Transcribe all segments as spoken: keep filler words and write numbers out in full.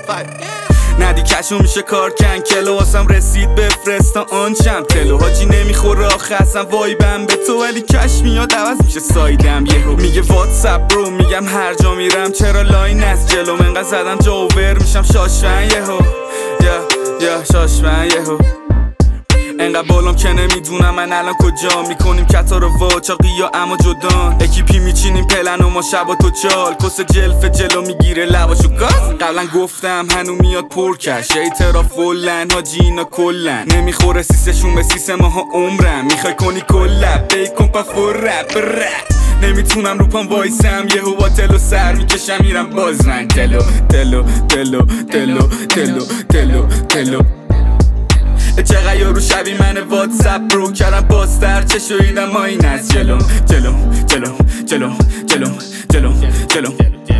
ندی کشو میشه کار کن کلو واسم رسید بفرستا آنچم تلو حاجی نمیخوره آخه اصلا وایبم به تو ولی کش میاد عوض میشه سایدم یهو میگه واتساپ برو میگم هر جا میرم چرا لاین از جلو منقدر زدم جاوور میشم شاشفن یهو یا یا شاشفن یهو انقدر بالام که نمیدونم من الان کجا میکنیم کتا رو واچاقی یا اما جدان اکیپی میچینیم پلن و ما شبا تو چال کس جلف جلو میگیره لباشو گاز قبلا گفتم هنو میاد پرکش ایترا فولن حاجی اینا کلن نمیخوره سیسشون به سیس ماها عمرم میخوای کنی کلب بیکن پا فور رپ رپ نمیتونم رو پام وایسم یهو با تلو سر میکشم میرم باز من تلو تلو تلو تلو تلو تلو تلو چقدر یارو شبی من واتساپ رو کردم بازتر چه شویدم ما این از جلو جلو جلو جلو جلو جلو جلو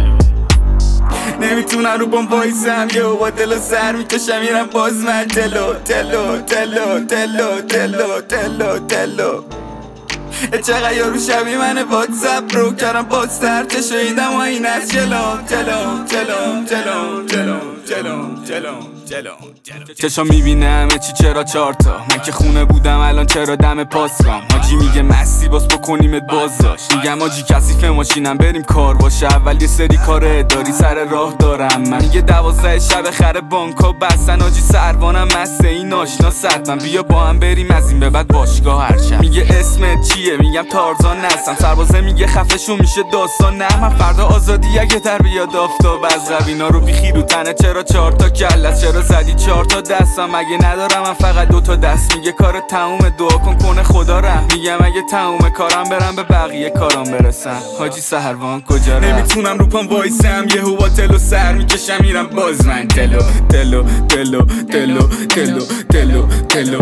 نمیتونم رو بام وایسم یهو با دلو سر میکشم میرم باز من تلو تلو تلو تلو تلو تلو تلو چقدر یارو شبی من واتساپ رو کردم بازتر چه شویدم ما این از جلو جلو جلو جلو جلو جلو جلو جلو چشا میبینه همه چی چرا چارتا من که خونه بودم الان چرا دم پاسکام حاجی میگه مستی باز بکنیمت بازداشت میگم حاجی کثیف ماشینم بریم کار باشه اول یه سری کار اداری سر راه دارم من میگه دوازده شب خر بانکا بستن حاجی سروانم مسته این آشنا ست من بیا با هم بریم از این به بعد باشگاه هرچند میگه اسمت چیه میگم تارزان نستم سربازه میگه خفشون میشه داستان نه من فردا آزادی اگه در بیاد آفتاب از قبینا رو بیخی رو تنه چرا چهار تا کلت چرا زدی چهار تا دستم اگه ندارم من فقط دو تا دست میگه کار تموم دعا کن کنه خدا رحم میگم اگه تموم کارم برم به بقیه کارام برسم حاجی سهروان کجا رفت نمیتونم رو پام وایسم یهو با تلو سر میکشم میرم باز من تلو تلو تلو تلو تلو تلو تلو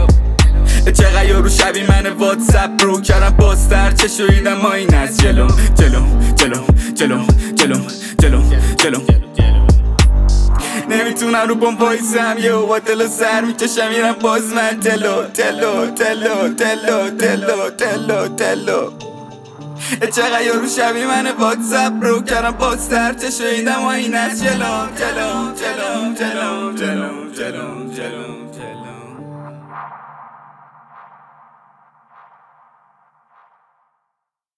چقدر یارو شبی من واتساپ رو کردم بازتر چه شویدم ما این از جلو جلو جلو جلو جلو جلو جلو نمیتونم رو پام وایسم یهو با دلو سر میکشم میرم باز من تلو تلو تلو تلو تلو تلو تلو چقدر یارو شبی من واتساپ رو کردم بازتر چه شویدم ما این از جلو جلو جلو جلو جلو جلو جلو